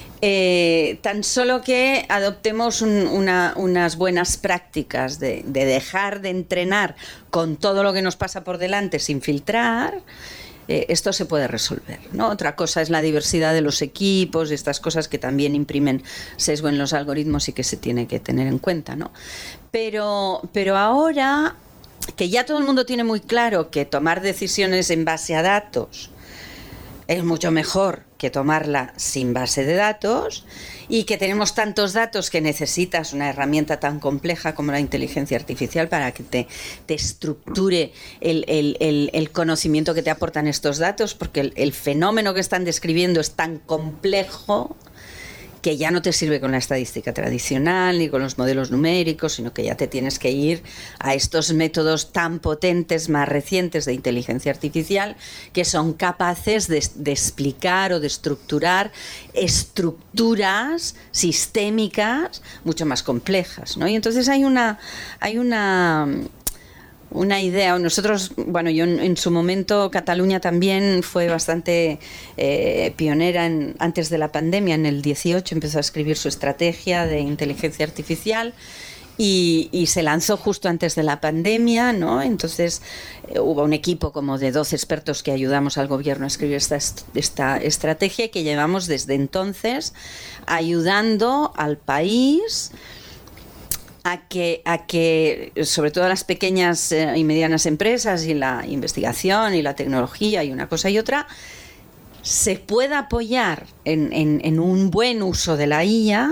tan solo que adoptemos unas buenas prácticas de dejar de entrenar con todo lo que nos pasa por delante sin filtrar, esto se puede resolver, ¿no? Otra cosa es la diversidad de los equipos y estas cosas que también imprimen sesgo en los algoritmos y que se tiene que tener en cuenta, ¿no? Pero ahora que ya todo el mundo tiene muy claro que tomar decisiones en base a datos es mucho mejor que tomarla sin base de datos, y que tenemos tantos datos que necesitas una herramienta tan compleja como la inteligencia artificial para que te estructure el conocimiento que te aportan estos datos, porque el fenómeno que están describiendo es tan complejo que ya no te sirve con la estadística tradicional ni con los modelos numéricos, sino que ya te tienes que ir a estos métodos tan potentes, más recientes de inteligencia artificial, que son capaces de explicar o de estructurar estructuras sistémicas mucho más complejas, ¿no? Y entonces hay una idea. Nosotros, bueno, yo en su momento, Cataluña también fue bastante pionera antes de la pandemia. En el 18 empezó a escribir su estrategia de inteligencia artificial y se lanzó justo antes de la pandemia, ¿no? Entonces hubo un equipo como de 12 expertos que ayudamos al gobierno a escribir esta estrategia, y que llevamos desde entonces ayudando al país a que sobre todo las pequeñas y medianas empresas y la investigación y la tecnología y una cosa y otra se pueda apoyar en un buen uso de la IA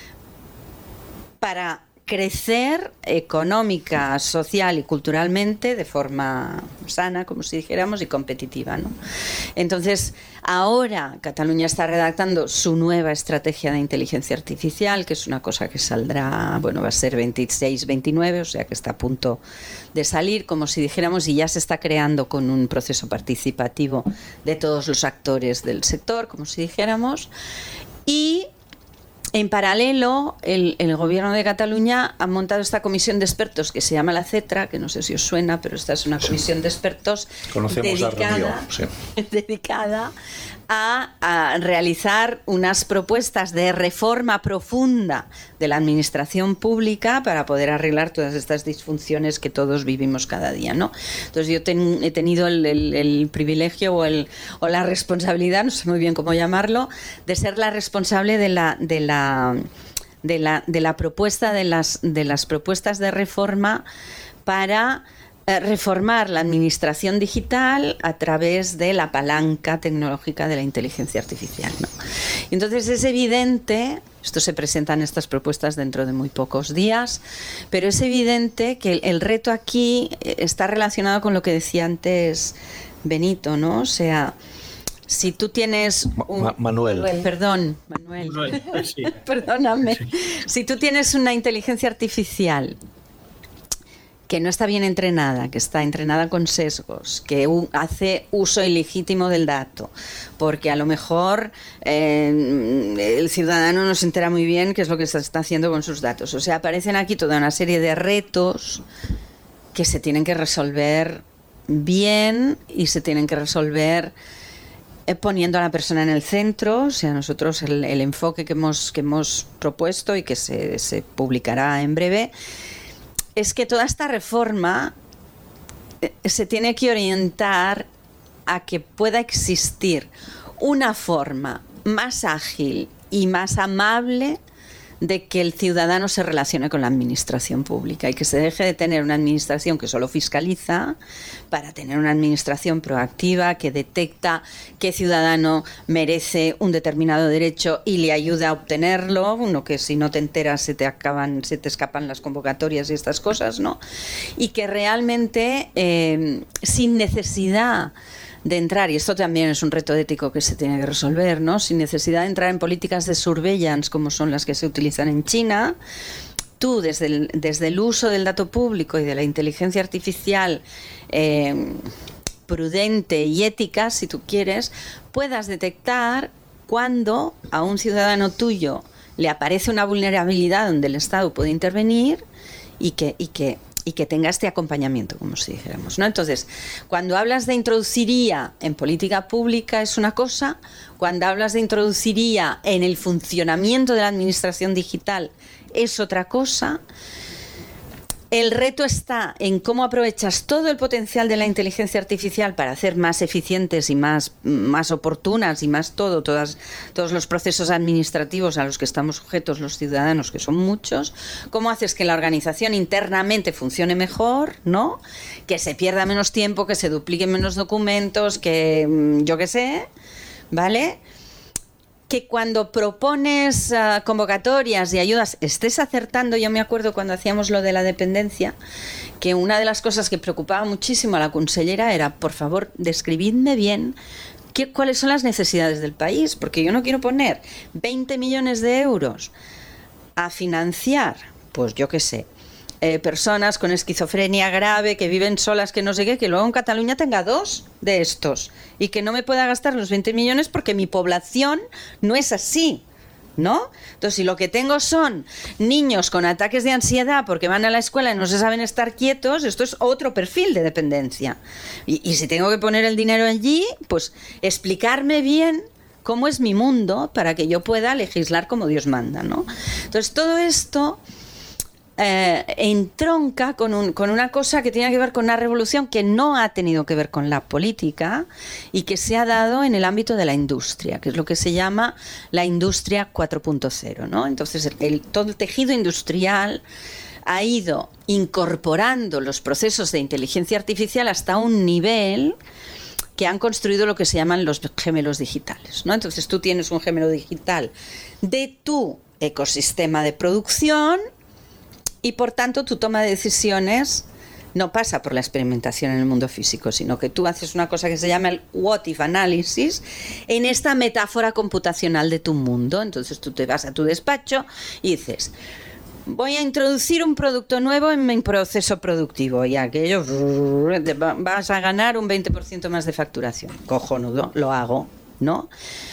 para crecer económica, social y culturalmente de forma sana, como si dijéramos, y competitiva, ¿no? Entonces, ahora Cataluña está redactando su nueva estrategia de inteligencia artificial, que es una cosa que saldrá, bueno, va a ser 26-29, o sea que está a punto de salir, como si dijéramos, y ya se está creando con un proceso participativo de todos los actores del sector, como si dijéramos, y en paralelo, el Gobierno de Cataluña ha montado esta comisión de expertos que se llama la CETRA, que no sé si os suena, pero esta es una comisión de expertos dedicada a realizar unas propuestas de reforma profunda de la administración pública para poder arreglar todas estas disfunciones que todos vivimos cada día, ¿no? Entonces yo he tenido el privilegio o la responsabilidad, no sé muy bien cómo llamarlo, de ser la responsable de la propuesta de las propuestas de reforma para reformar la administración digital a través de la palanca tecnológica de la inteligencia artificial, ¿no? Entonces es evidente, esto se presentan estas propuestas dentro de muy pocos días, pero es evidente que el reto aquí está relacionado con lo que decía antes Benito, ¿no? O sea, si tú tienes Manuel, sí. Perdóname. Sí. Si tú tienes una inteligencia artificial que no está bien entrenada, que está entrenada con sesgos, que hace uso ilegítimo del dato, porque a lo mejor el ciudadano no se entera muy bien qué es lo que se está haciendo con sus datos. O sea, aparecen aquí toda una serie de retos que se tienen que resolver bien y se tienen que resolver poniendo a la persona en el centro. O sea, nosotros el enfoque que hemos propuesto y que se publicará en breve es que toda esta reforma se tiene que orientar a que pueda existir una forma más ágil y más amable de que el ciudadano se relacione con la administración pública y que se deje de tener una administración que solo fiscaliza para tener una administración proactiva que detecta qué ciudadano merece un determinado derecho y le ayuda a obtenerlo, uno que si no te enteras se te escapan las convocatorias y estas cosas, ¿no? Y que realmente sin necesidad de entrar, y esto también es un reto ético que se tiene que resolver, ¿no? Sin necesidad de entrar en políticas de surveillance como son las que se utilizan en China, tú desde el uso del dato público y de la inteligencia artificial prudente y ética, si tú quieres, puedas detectar cuando a un ciudadano tuyo le aparece una vulnerabilidad donde el Estado puede intervenir y que tenga este acompañamiento, como si dijéramos, ¿no? Entonces, cuando hablas de introduciría en política pública es una cosa, cuando hablas de introduciría en el funcionamiento de la administración digital es otra cosa. El reto está en cómo aprovechas todo el potencial de la inteligencia artificial para hacer más eficientes y más oportunas y más todos los procesos administrativos a los que estamos sujetos los ciudadanos, que son muchos. Cómo haces que la organización internamente funcione mejor, ¿no? Que se pierda menos tiempo, que se dupliquen menos documentos, que yo qué sé, ¿vale? Que cuando propones convocatorias y ayudas estés acertando. Yo me acuerdo cuando hacíamos lo de la dependencia, que una de las cosas que preocupaba muchísimo a la consellera era, por favor, describidme bien cuáles son las necesidades del país, porque yo no quiero poner 20 millones de euros a financiar, pues yo qué sé, personas con esquizofrenia grave, que viven solas, que no sé qué, que luego en Cataluña tenga 2 de estos y que no me pueda gastar los 20 millones porque mi población no es así, ¿no? Entonces, si lo que tengo son niños con ataques de ansiedad porque van a la escuela y no se saben estar quietos, esto es otro perfil de dependencia. Y si tengo que poner el dinero allí, pues explicarme bien cómo es mi mundo para que yo pueda legislar como Dios manda, ¿no? Entonces, todo esto entronca con una cosa que tiene que ver con una revolución que no ha tenido que ver con la política y que se ha dado en el ámbito de la industria, que es lo que se llama la industria 4.0, ¿no? Entonces todo el tejido industrial ha ido incorporando los procesos de inteligencia artificial hasta un nivel que han construido lo que se llaman los gemelos digitales, ¿no? Entonces tú tienes un gemelo digital de tu ecosistema de producción y por tanto tu toma de decisiones no pasa por la experimentación en el mundo físico, sino que tú haces una cosa que se llama el what if analysis en esta metáfora computacional de tu mundo. Entonces tú te vas a tu despacho y dices, voy a introducir un producto nuevo en mi proceso productivo y aquello vas a ganar un 20% más de facturación. Cojonudo, lo hago, ¿no?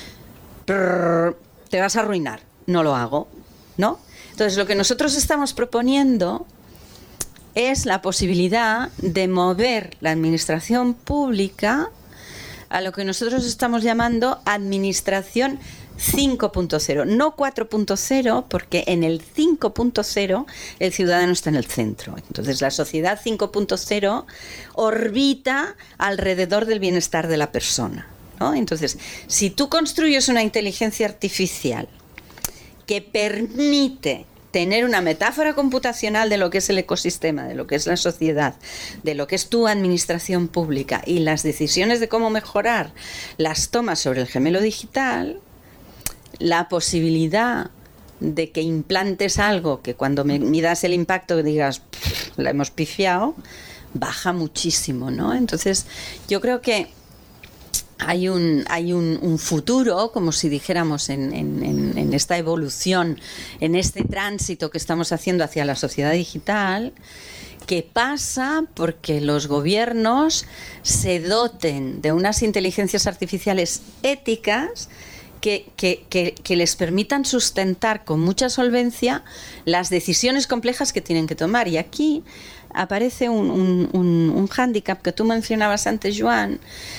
Te vas a arruinar, no lo hago, ¿no? Entonces lo que nosotros estamos proponiendo es la posibilidad de mover la administración pública a lo que nosotros estamos llamando administración 5.0, no 4.0, porque en el 5.0 el ciudadano está en el centro. Entonces la sociedad 5.0 orbita alrededor del bienestar de la persona, ¿no? Entonces, si tú construyes una inteligencia artificial que permite tener una metáfora computacional de lo que es el ecosistema, de lo que es la sociedad, de lo que es tu administración pública y las decisiones de cómo mejorar las tomas sobre el gemelo digital, la posibilidad de que implantes algo que cuando midas el impacto digas, la hemos pifiado, baja muchísimo, ¿no? Entonces, yo creo que hay un futuro, como si dijéramos, en esta evolución, en este tránsito que estamos haciendo hacia la sociedad digital, que pasa porque los gobiernos se doten de unas inteligencias artificiales éticas que les permitan sustentar con mucha solvencia las decisiones complejas que tienen que tomar. Y aquí aparece un hándicap que tú mencionabas antes, Joan,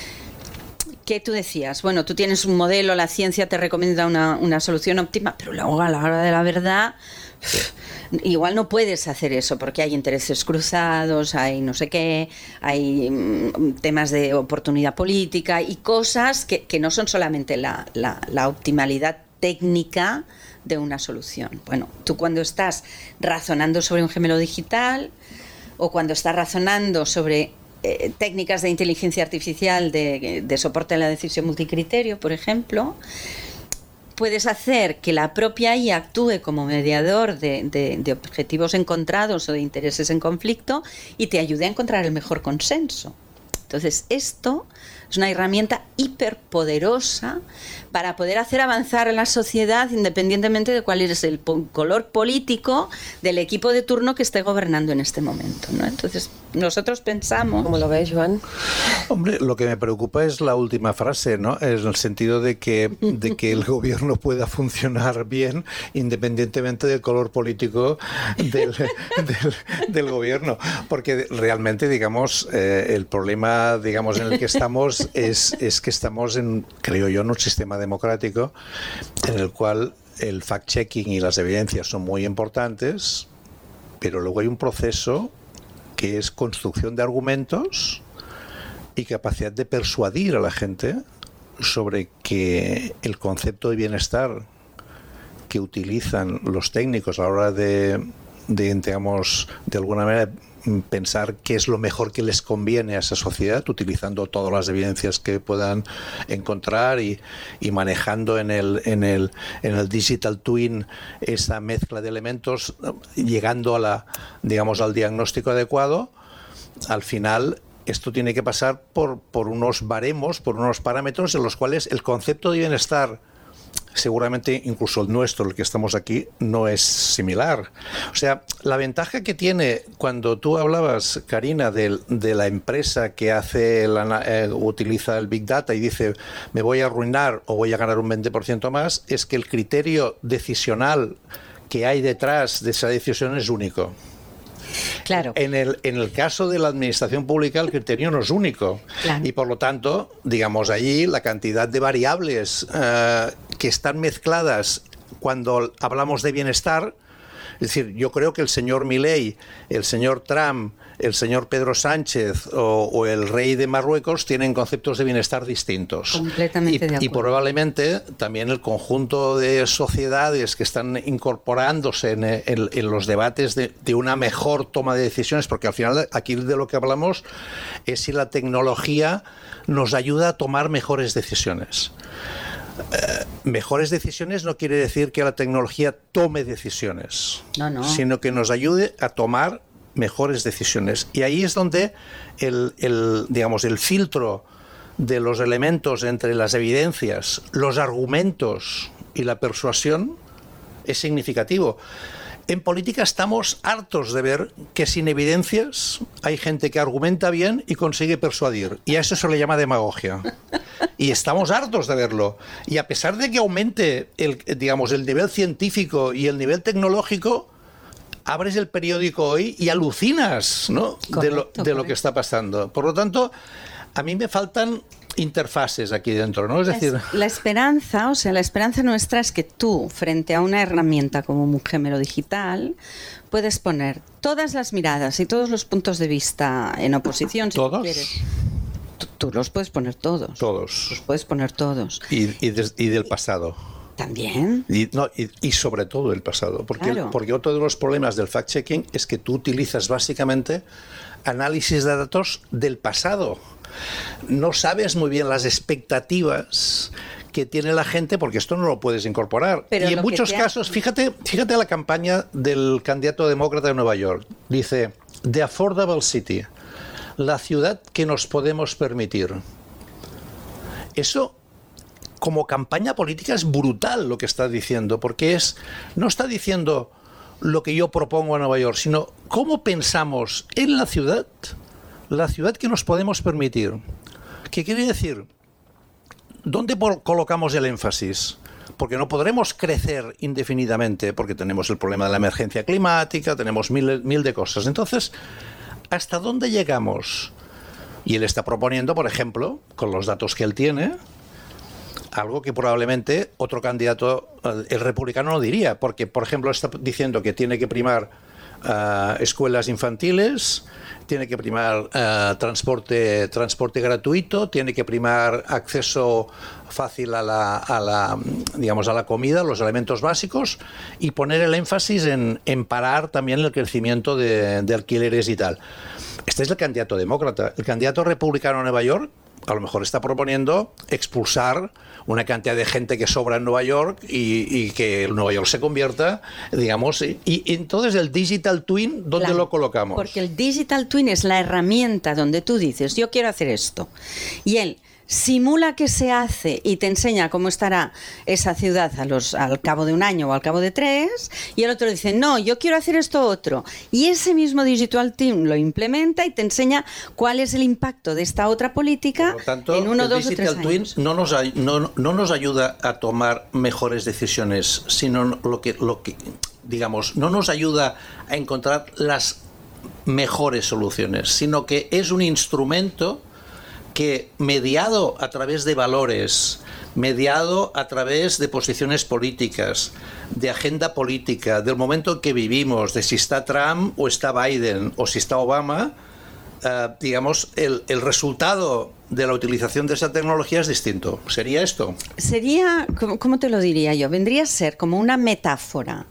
que tú decías, bueno, tú tienes un modelo, la ciencia te recomienda una solución óptima, pero luego a la hora de la verdad igual no puedes hacer eso porque hay intereses cruzados, hay no sé qué, hay temas de oportunidad política y cosas que no son solamente la optimalidad técnica de una solución. Bueno, tú cuando estás razonando sobre un gemelo digital o cuando estás razonando sobre técnicas de inteligencia artificial de soporte a la decisión multicriterio, por ejemplo, puedes hacer que la propia IA actúe como mediador de objetivos encontrados o de intereses en conflicto y te ayude a encontrar el mejor consenso. Entonces, esto es una herramienta hiperpoderosa para poder hacer avanzar a la sociedad independientemente de cuál es el color político del equipo de turno que esté gobernando en este momento, ¿no? Entonces, nosotros pensamos... ¿Cómo lo ves, Joan? Hombre, lo que me preocupa es la última frase, ¿no? En el sentido de que el gobierno pueda funcionar bien independientemente del color político del gobierno. Porque realmente, digamos, el problema, digamos, en el que estamos es que estamos creo yo, en un sistema democrático en el cual el fact-checking y las evidencias son muy importantes, pero luego hay un proceso que es construcción de argumentos y capacidad de persuadir a la gente sobre que el concepto de bienestar que utilizan los técnicos a la hora de digamos, de alguna manera pensar qué es lo mejor que les conviene a esa sociedad, utilizando todas las evidencias que puedan encontrar y manejando en el digital twin esa mezcla de elementos, llegando a digamos, al diagnóstico adecuado. Al final, esto tiene que pasar por unos baremos, por unos parámetros en los cuales el concepto de bienestar, seguramente incluso el nuestro, el que estamos aquí, no es similar. O sea, la ventaja que tiene cuando tú hablabas, Karina, de la empresa que utiliza el Big Data y dice me voy a arruinar o voy a ganar un 20% más, es que el criterio decisional que hay detrás de esa decisión es único. Claro. En el caso de la administración pública el criterio no es único. Claro. Y por lo tanto, digamos, allí la cantidad de variables que están mezcladas cuando hablamos de bienestar, es decir, yo creo que el señor Milei, el señor Trump el señor Pedro Sánchez o el rey de Marruecos tienen conceptos de bienestar distintos. Completamente de acuerdo. Y probablemente también el conjunto de sociedades que están incorporándose en los debates de una mejor toma de decisiones, porque al final aquí de lo que hablamos es si la tecnología nos ayuda a tomar mejores decisiones. Mejores decisiones no quiere decir que la tecnología tome decisiones, sino que nos ayude a tomar mejores decisiones. Y ahí es donde digamos, el filtro de los elementos entre las evidencias, los argumentos y la persuasión es significativo. En política estamos hartos de ver que sin evidencias hay gente que argumenta bien y consigue persuadir. Y a eso se le llama demagogia. Y estamos hartos de verlo. Y a pesar de que aumente digamos, el nivel científico y el nivel tecnológico, abres el periódico hoy y alucinas, ¿no? Correcto, de lo que está pasando. Por lo tanto, a mí me faltan interfaces aquí dentro, ¿no? Es decir, la esperanza, o sea, la esperanza nuestra es que tú, frente a una herramienta como un género digital, puedes poner todas las miradas y todos los puntos de vista en oposición, si tú quieres. Tú los puedes poner todos. Todos. Los puedes poner todos. Y del pasado. También. Y sobre todo el pasado. Porque otro de los problemas del fact-checking es que tú utilizas básicamente análisis de datos del pasado. No sabes muy bien las expectativas que tiene la gente, porque esto no lo puedes incorporar. Pero y en muchos casos, fíjate la campaña del candidato demócrata de Nueva York. Dice, The Affordable City, la ciudad que nos podemos permitir. Eso, como campaña política, es brutal lo que está diciendo, porque no está diciendo lo que yo propongo a Nueva York, sino cómo pensamos en la ciudad que nos podemos permitir. ¿Qué quiere decir? ¿Dónde colocamos el énfasis? Porque no podremos crecer indefinidamente, porque tenemos el problema de la emergencia climática, tenemos mil de cosas. Entonces, ¿hasta dónde llegamos? Y él está proponiendo, por ejemplo, con los datos que él tiene, algo que probablemente otro candidato, el republicano, no diría, porque, por ejemplo, está diciendo que tiene que primar escuelas infantiles, tiene que primar transporte gratuito, tiene que primar acceso fácil a la comida, los elementos básicos, y poner el énfasis en parar también el crecimiento de alquileres y tal. Este es el candidato demócrata. El candidato republicano en Nueva York a lo mejor está proponiendo expulsar una cantidad de gente que sobra en Nueva York y que Nueva York se convierta, digamos, y entonces el Digital Twin, ¿dónde lo colocamos? Porque el Digital Twin es la herramienta donde tú dices, yo quiero hacer esto, y él simula que se hace y te enseña cómo estará esa ciudad al cabo de un año o al cabo de 3, y el otro dice, no, yo quiero hacer esto otro. Y ese mismo Digital Team lo implementa y te enseña cuál es el impacto de esta otra política. Por lo tanto, en 1, 2 o 3 Digital años. Twin no nos ayuda a tomar mejores decisiones, sino lo que digamos, no nos ayuda a encontrar las mejores soluciones, sino que es un instrumento que, mediado a través de valores, mediado a través de posiciones políticas, de agenda política, del momento en que vivimos, de si está Trump o está Biden o si está Obama, digamos, el resultado de la utilización de esa tecnología es distinto. ¿Sería esto? Sería, ¿cómo te lo diría yo? Vendría a ser como una metáfora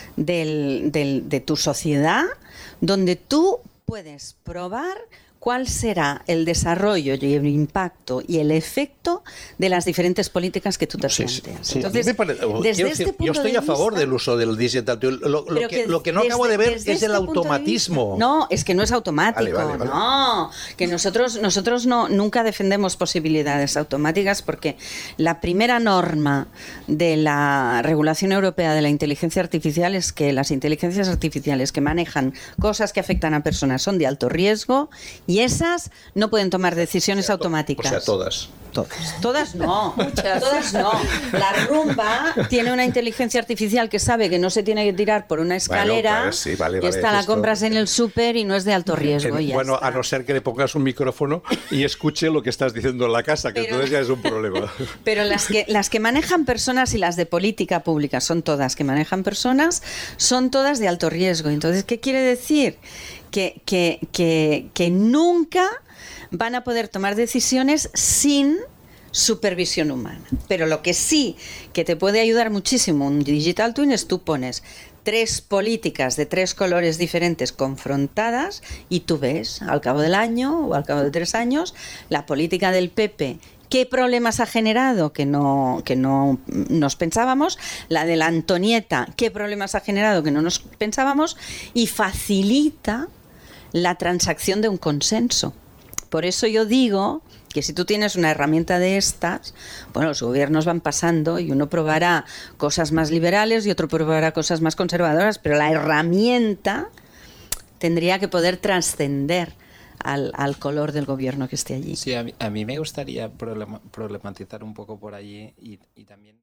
de tu sociedad, donde tú puedes probar cuál será el desarrollo y el impacto y el efecto de las diferentes políticas que tú te planteas. Sí. Entonces, yo estoy a favor del uso del Digital Twin. Lo que no acabo de ver es el automatismo. No, es que no es automático. Vale. No, que nosotros nunca defendemos posibilidades automáticas, porque la primera norma de la regulación europea de la inteligencia artificial es que las inteligencias artificiales que manejan cosas que afectan a personas son de alto riesgo, y esas no pueden tomar decisiones automáticas. O sea, todas. Todas no. Muchas. Todas no. La Rumba tiene una inteligencia artificial que sabe que no se tiene que tirar por una escalera, y esta la compras en el súper y no es de alto riesgo. Bueno, a no ser que le pongas un micrófono y escuche lo que estás diciendo en la casa, que entonces ya es un problema. Pero las que manejan personas y las de política pública son todas que manejan personas, son todas de alto riesgo. Entonces, ¿qué quiere decir? que nunca van a poder tomar decisiones sin supervisión humana. Pero lo que sí que te puede ayudar muchísimo un Digital Twin es tú pones 3 políticas de 3 colores diferentes confrontadas y tú ves al cabo del año o al cabo de 3 años la política del PP, qué problemas ha generado que no nos pensábamos, la de la Antonieta, qué problemas ha generado que no nos pensábamos, y facilita la transacción de un consenso. Por eso yo digo que si tú tienes una herramienta de estas, bueno, los gobiernos van pasando y uno probará cosas más liberales y otro probará cosas más conservadoras, pero la herramienta tendría que poder trascender al color del gobierno que esté allí. Sí, a mí me gustaría problematizar un poco por allí y también...